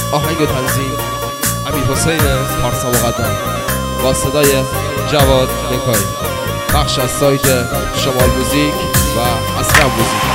آهنگ و تنظیم امیر حسین پارسا مقدم با صدای جواد نکایی، بخش از سایت شمال موزیک و اسلام موزیک.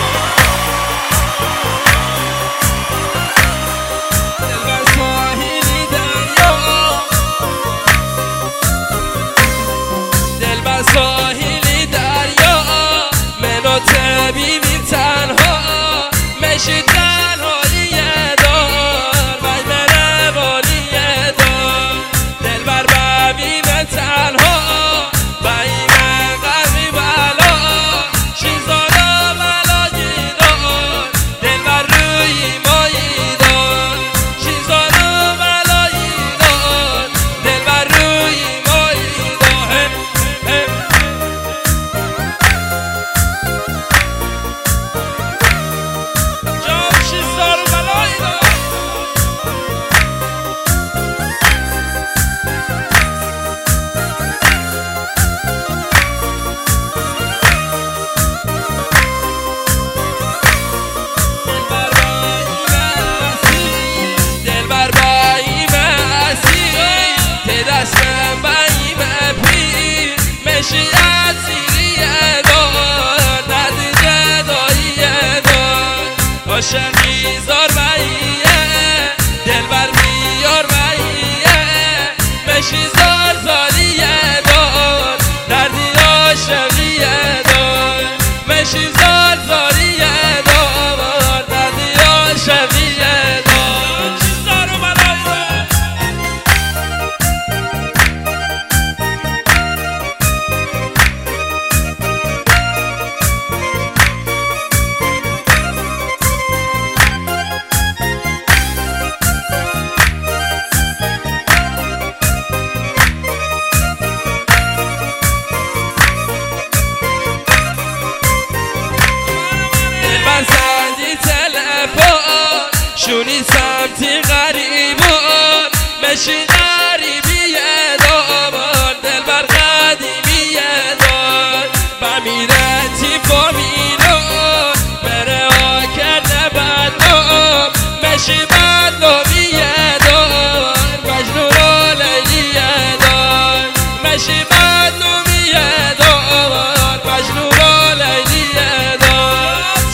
ساحلی دریا منو ببین تنها مشی تنهایی دار وای من والی دار دلبر ببین تنها وای من قلبی بلا چیزانا بلایی دار دلبر روی مایی دار چیزانا بلایی دار دلبر روی مایی دار مشی از سیریه دار دردی جداییه دار عاشقی زار باییه دلبر بیار باییه مشی زار زاریه دار دردی عاشقیه دار مشی زار زاریه دار دردی عاشقیه دار چی زار و بلایی دار سندی تلفن شونی سمتی غریبون مشی غریبیه دار دلبر قدیمیه دار بمیره تی فامیلون بره ها کرده بدنام مشی بدنامیه دار مجنون و لیلیه دار مشی بدنامیه دار مجنون و لیلیه دار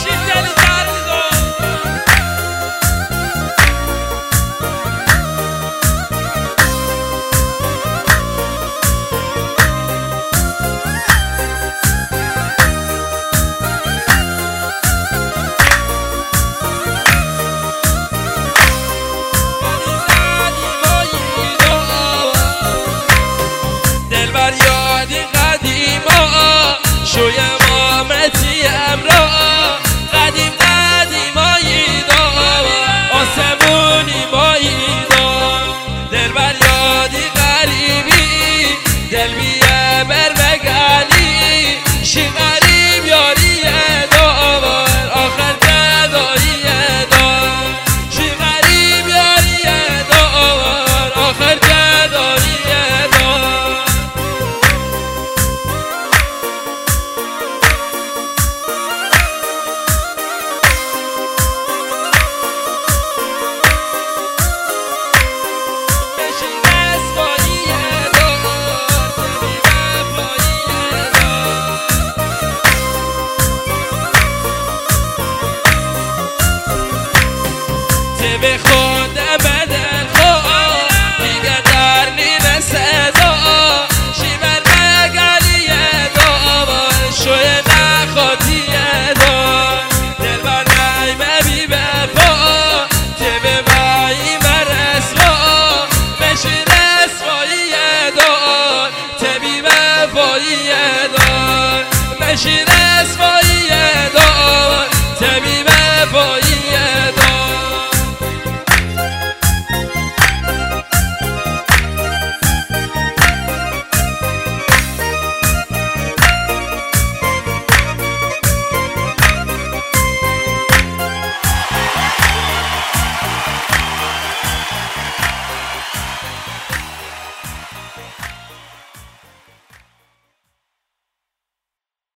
دلبر یادی قدیما شویم آمدی امرا قدیم قدیمایی دار آسمونی مایی دار دلبر یادی غریبی دل بیه برمگانی شی غریب یاریه دار آخر جداییه دار شی غریب یاریه دار آخر جداییه دار به